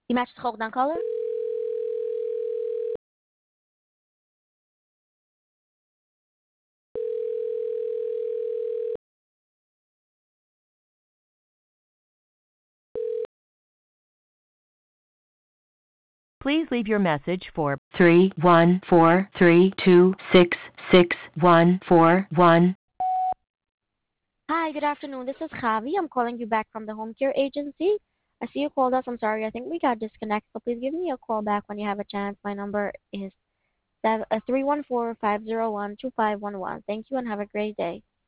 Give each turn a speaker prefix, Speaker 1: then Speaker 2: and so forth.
Speaker 1: I-match sa ng caller.
Speaker 2: Please leave your message for 31432666141.
Speaker 1: Hi, good afternoon. This is Javi. I'm calling you back from the home care agency. I see you called us. I'm sorry. I think we got disconnected. So please give me a call back when you have a chance. My number is 314-501-2511. Thank you and have a great day.